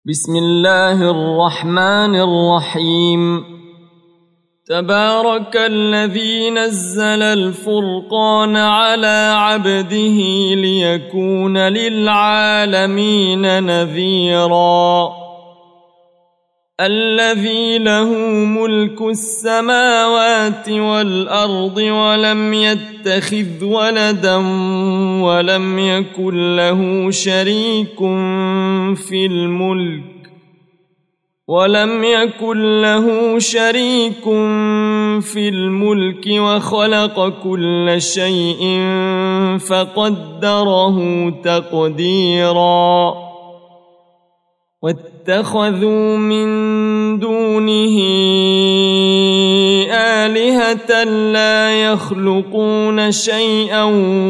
بسم الله الرحمن الرحيم. تبارك الذي نزل الفرقان على عبده ليكون للعالمين نذيرا. الذي له ملك السماوات والأرض ولم يتخذ ولدا ولم يكن له شريك في الملك وخلق كل شيء فقدره تقديرا. واتخذوا من دونه آلهة لا يخلقون شيئا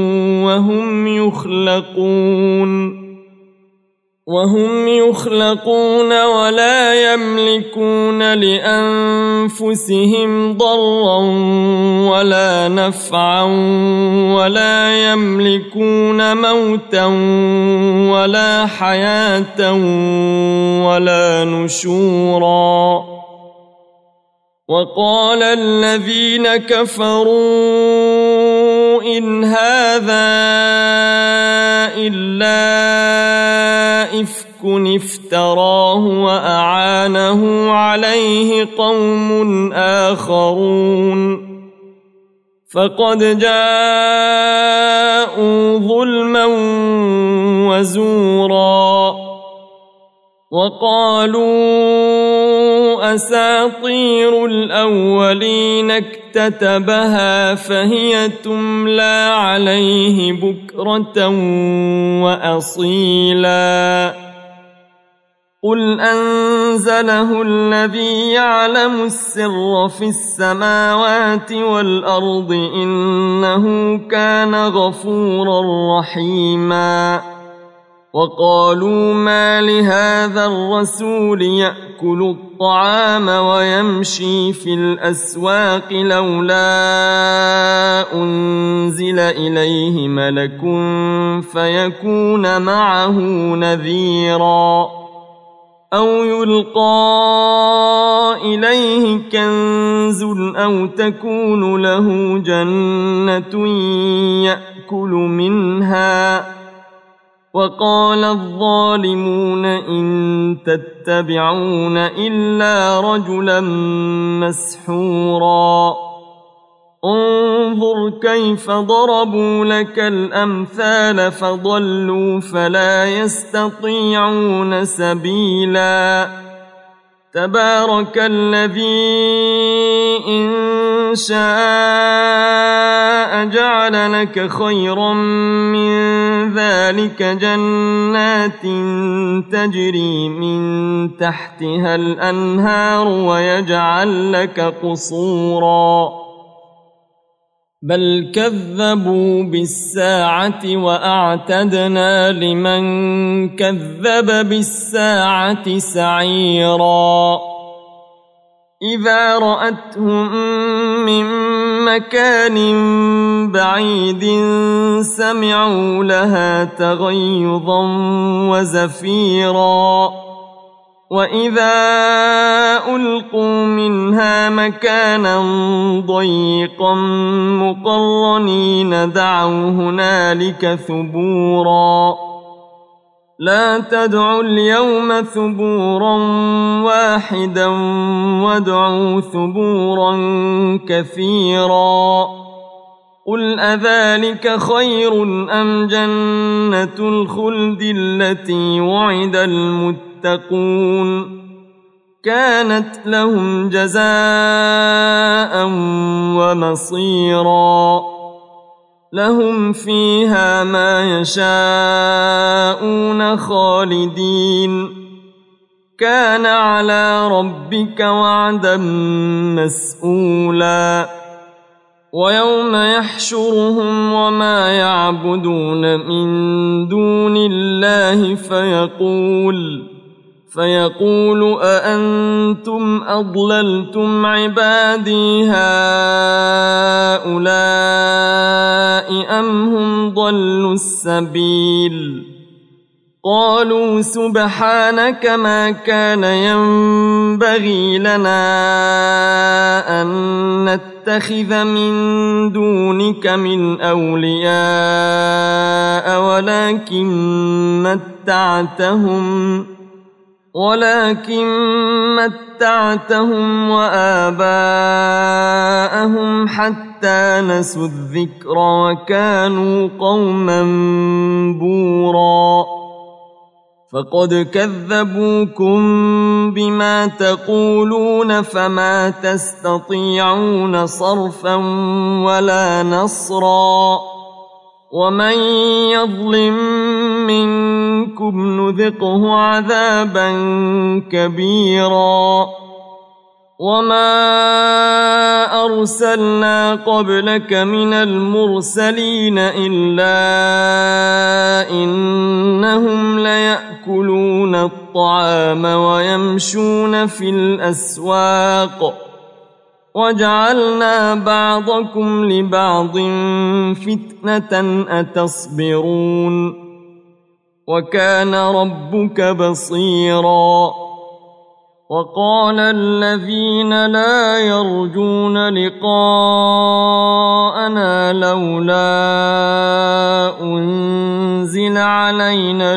وهم يخلقون ولا يملكون لأنفسهم ضرا ولا نفعا ولا يملكون موتا ولا حياة ولا نشورا. وقال الذين كفروا إن هذا إلا إفك افتراه وأعانه عليه قوم آخرون فقد جاءوا ظلما وزورا. وقالوا أساطير الأولين اكتتبها فهي تملى عليه بكرة وأصيلا. قل أنزله الذي يعلم السر في السماوات والأرض إنه كان غفورا رحيما. وقالوا ما لهذا الرسول يأكل الطعام ويمشي في الأسواق لولا أنزل إليه ملك فيكون معه نذيرا أو يلقى إليه كنز أو تكون له جنة يأكل منها. وقال الظالمون إن تتبعون إلا رجلا مسحورا. انظر كيف ضربوا لك الأمثال فضلوا فلا يستطيعون سبيلا. تبارك الذي إن شاء جعل لك خيرا من ذلك جنات تجري من تحتها الأنهار ويجعل لك قصورا. بل كذبوا بالساعة وأعتدنا لمن كذب بالساعة سعيرا. إذا رأتهم من مكان بعيد سمعوا لها تغيظا وزفيرا. وإذا ألقوا منها مكانا ضيقا مقرنين دعوا هنالك ثبورا. لا تدعوا اليوم ثبورا واحدا وادعوا ثبورا كثيرا. قل أذلك خير أم جنة الخلد التي وعد المتقون كانت لهم جزاء ومصيرا. لهم فيها ما يشاءون خالدين كان على ربك وعدا مسئولا. ويوم يحشرهم وما يعبدون من دون الله فيقول أأنتم أضللتم عبادي هؤلاء أم هم ضلوا السبيل قالوا سبحانك ما كان ينبغي لنا أن نتخذ من دونك من أولياء ولكن متعتهم وآباءهم حتى نسوا الذكر وكانوا قوما بورا فقد كذبوكم بما تقولون فما تستطيعون صرفا ولا نصرا ومن يظلم منكم نذقه عذابا كبيرا وما أرسلنا قبلك من المرسلين إلا إنهم ليأكلون الطعام ويمشون في الأسواق وجعلنا بعضكم لبعض فتنة أتصبرون وكان ربك بصيرا وقال الذين لا يرجون لقاءنا لولا أنزل علينا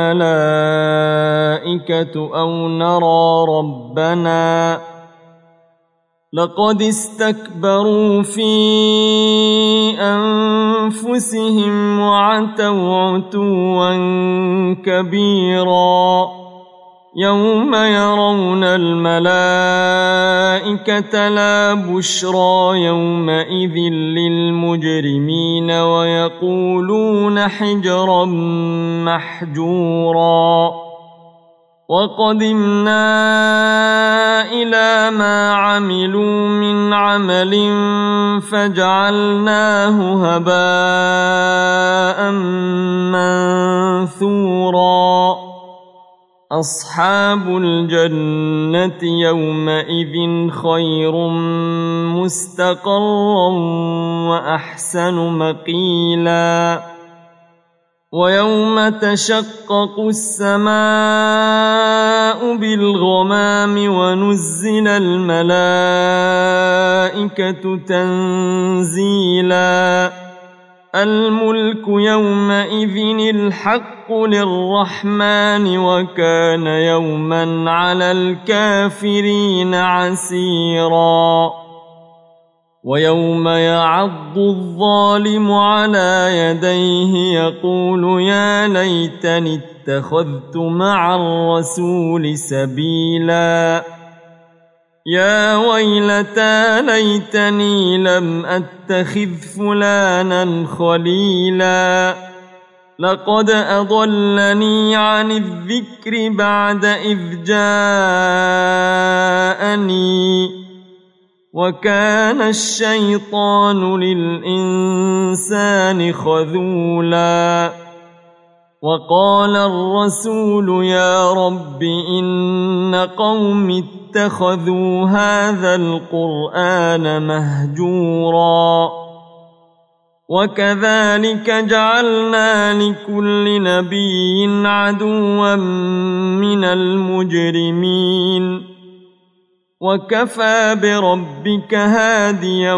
الملائكة أو نرى ربنا لقد استكبروا في أنفسهم وعتوا عتوا كبيرا يوم يرون الملائكة لا بشرى يومئذ للمجرمين ويقولون حجرا محجورا وقدمنا إلى ما عملوا من عمل فجعلناه هباء منثورا أصحاب الجنة يومئذ خير مستقرا وأحسن مقيلا ويوم تشقق السماء بالغمام ونزل الملائكة تنزيلا الملك يومئذ الحق للرحمن وكان يوما على الكافرين عسيرا ويوم يعض الظالم على يديه يقول يا ليتني اتخذت مع الرسول سبيلا يا ويلتى ليتني لم أتخذ فلانا خليلا لقد أضلني عن الذكر بعد إذ جاءني وكان الشيطان للإنسان خذولا وقال الرسول يا رب إن قوم اتخذوا هذا القرآن مهجورا وكذلك جعلنا لكل نبي عدوا من المجرمين وكفى بربك هاديا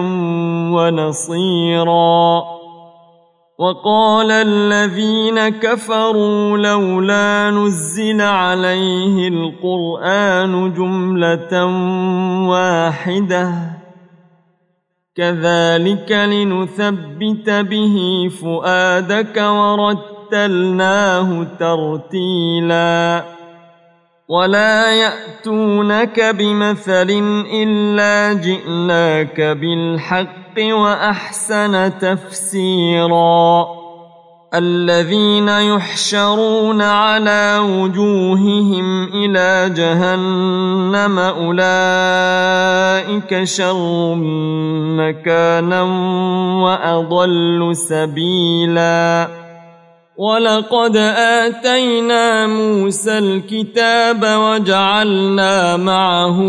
ونصيرا وقال الذين كفروا لولا نزل عليه القرآن جملة واحدة كذلك لنثبت به فؤادك ورتلناه ترتيلا ولا يأتونك بمثل إلا جئناك بالحق وأحسن تفسيرا الذين يحشرون على وجوههم إلى جهنم أولئك شر مكانا وأضل سبيلا ولقد آتينا موسى الكتاب وجعلنا معه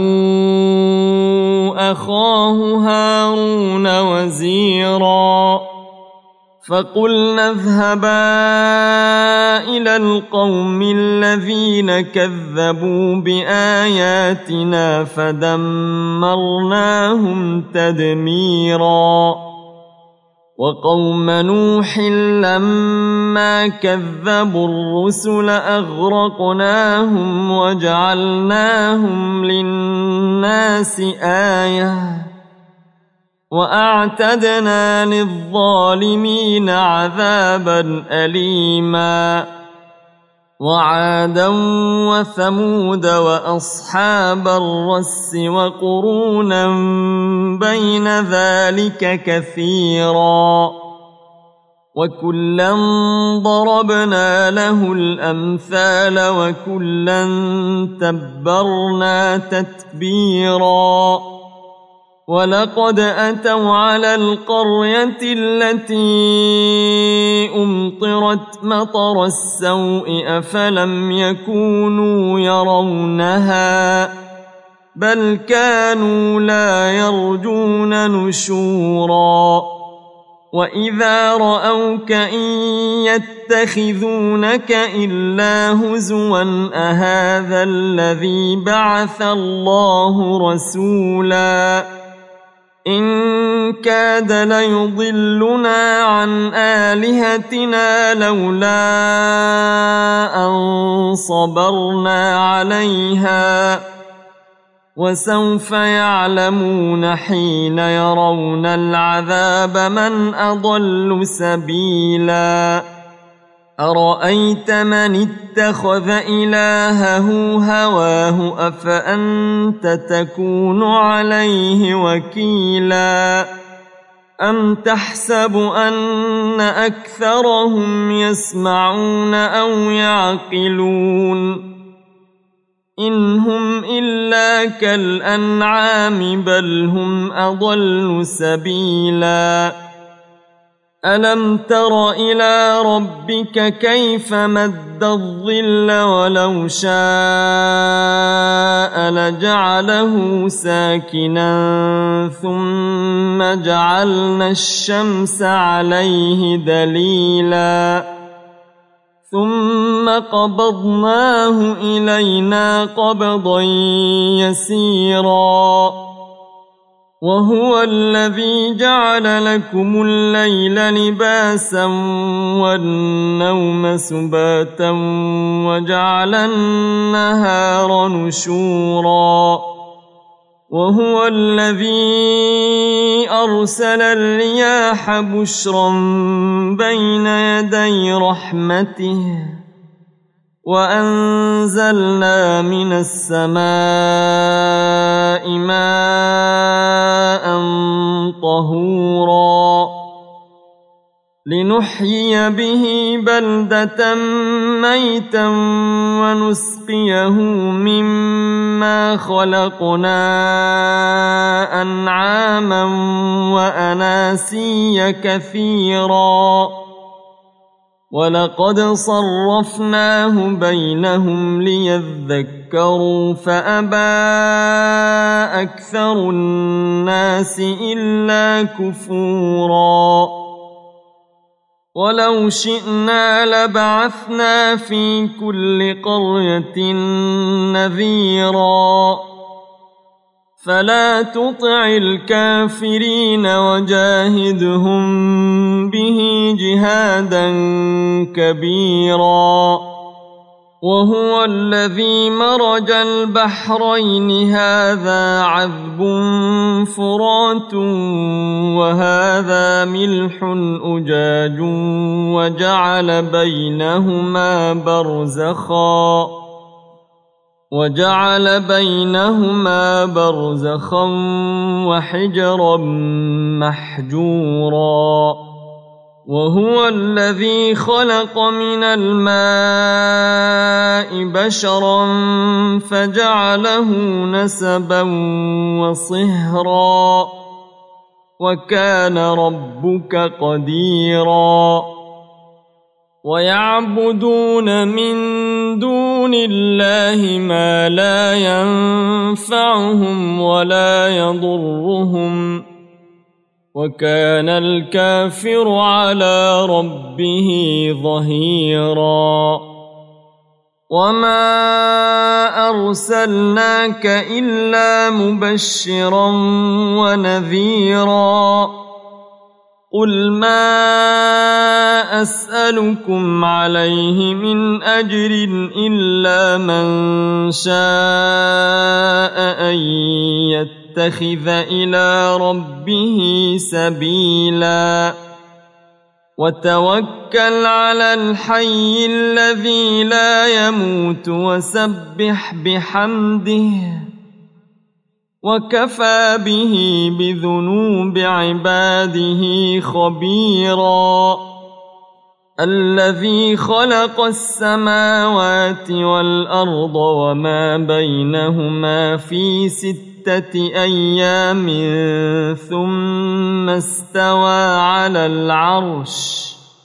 أخاه هارون وزيرا فقلنا اذهبا إلى القوم الذين كذبوا بآياتنا فدمرناهم تدميرا وقوم نوح لما كذبوا الرسل أغرقناهم وجعلناهم للناس آية وأعتدنا للظالمين عذابا أليما وعادا وثمود وأصحاب الرس وقرونا بين ذلك كثيرا وكلا ضربنا له الأمثال وكلا تبرنا تتبيرا ولقد أتوا على القرية التي أمطرت مطر السوء أفلم يكونوا يرونها بل كانوا لا يرجون نشورا وإذا رأوك إن يتخذونك إلا هزوا أهذا الذي بعث الله رسولا إن كاد ليضلنا عن آلهتنا لولا أن صبرنا عليها وسوف يعلمون حين يرون العذاب من أضل سبيلا أرأيت من اتخذ إلهه هواه أفأنت تكون عليه وكيلا أم تحسب أن أكثرهم يسمعون أو يعقلون إن هم إلا كالأنعام بل هم أضل سبيلا ألم تر إلى ربك كيف مد الظل ولو شاء لجعله ساكنا ثم جعلنا الشمس عليه دليلا ثم قبضناه إلينا قبضا يسيرا وهو الذي جعل لكم الليل لباسا والنوم سباتا وجعل النهار نشورا وهو الذي أرسل الرياح بشرا بين يدي رحمته وأنزلنا من السماء ماء طهورا لنحيي به بلدة ميتا ونسقيه مما خلقنا أنعاما وأناسيا كثيرا ولقد صرفناه بينهم ليذكروا فأبى أكثر الناس إلا كفورا ولو شئنا لبعثنا في كل قرية نذيرا فلا تطع الكافرين وجاهدهم به جهادا كبيرا وهو الذي مرج البحرين هذا عذب فرات وهذا ملح أجاج وجعل بينهما برزخا وحجرا محجورا وهو الذي خلق من الماء بشرا فجعله نسبا وصهرا وكان ربك قديرا ويعبدون من دون الله ما لا ينفعهم ولا يضرهم وكان الكافر على ربه ظهيرا وما أرسلناك إلا مبشرا ونذيرا قل ما أسألكم عليه من أجر إلا من شاء أن يتخذ إلى ربه سبيلا وتوكل على الحي الذي لا يموت وسبح بحمده وكفى به بذنوب عباده خبيرا الذي خلق السماوات والأرض وما بينهما في 6 أيام ثم استوى على العرش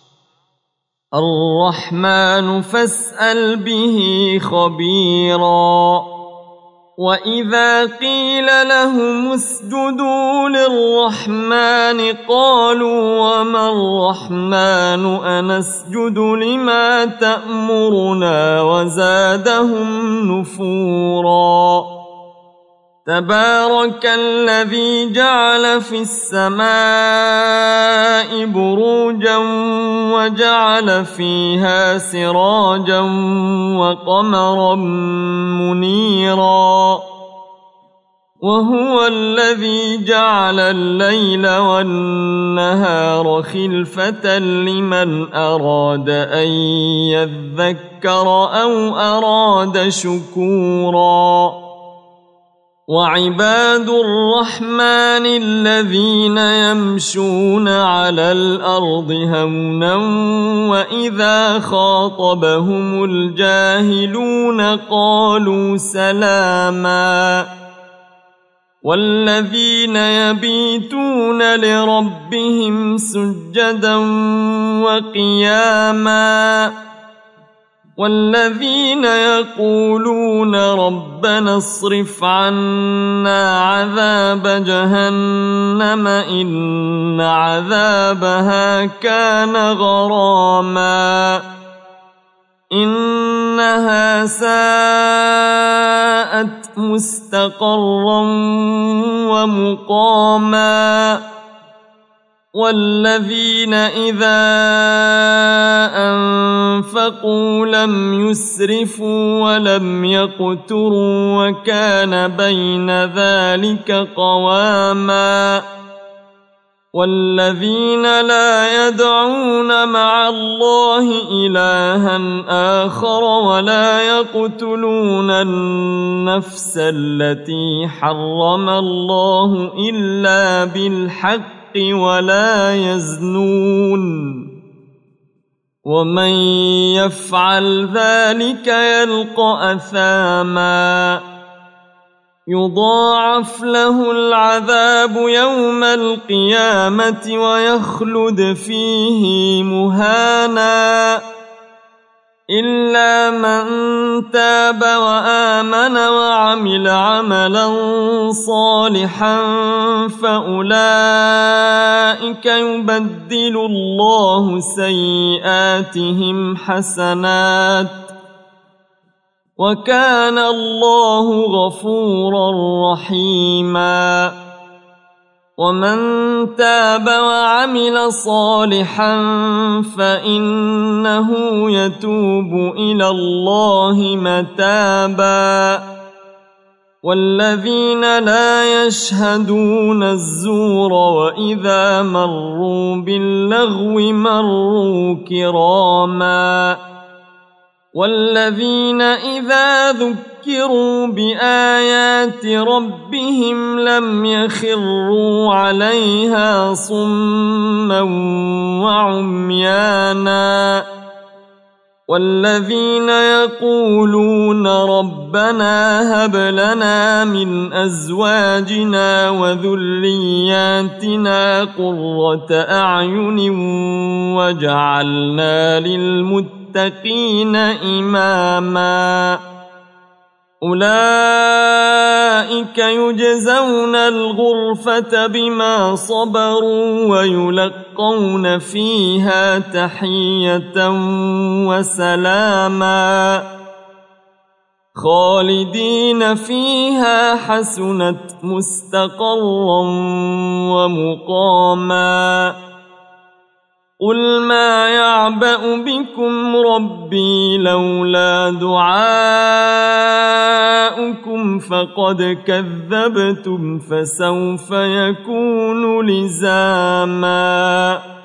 الرحمن فاسأل به خبيرا وإذا قيل لهم اسجدوا للرحمن قالوا وما الرحمن أنسجد لما تأمرنا وزادهم نفورا تبارك الذي جعل في السماء بروجا وجعل فيها سراجا وقمرا منيرا وهو الذي جعل الليل والنهار خلفة لمن أراد أن يذكر أو أراد شكورا وعباد الرحمن الذين يمشون على الأرض هونا وإذا خاطبهم الجاهلون قالوا سلاما والذين يبيتون لربهم سجدا وقياما والذين يقولون ربنا اصرف عنا عذاب جهنم إن عذابها كان غراما إنها ساءت مستقرا ومقاما والذين إذا أنفقوا لم يسرفوا ولم يقتروا وكان بين ذلك قواما والذين لا يدعون مع الله إلها آخر ولا يقتلون النفس التي حرم الله إلا بالحق ولا يزنون ومن يفعل ذلك يلقى أثاما يضاعف له العذاب يوم القيامة ويخلد فيه مهانا إلا من تاب وآمن وعمل عملا صالحا فأولئك يبدل الله سيئاتهم حسنات وكان الله غفورا رحيما ومن تاب وعمل صالحا فإنه يتوب إلى الله متابا والذين لا يشهدون الزور وإذا مروا باللغو مروا كراما والذين إذا ذكروا بآيات ربهم لم يخروا عليها صما وعميانا والذين يقولون ربنا هب لنا من أزواجنا وذرياتنا قرة أعين واجعلنا للمتقين إماما أولئك أولئك يجزون الغرفة بما صبروا ويلقون فيها تحية وسلاما خالدين فيها حسنت مستقرا ومقاما قل ما يعبأ بكم ربي لولا دعاؤكم فقد كذبتم فسوف يكون لزاما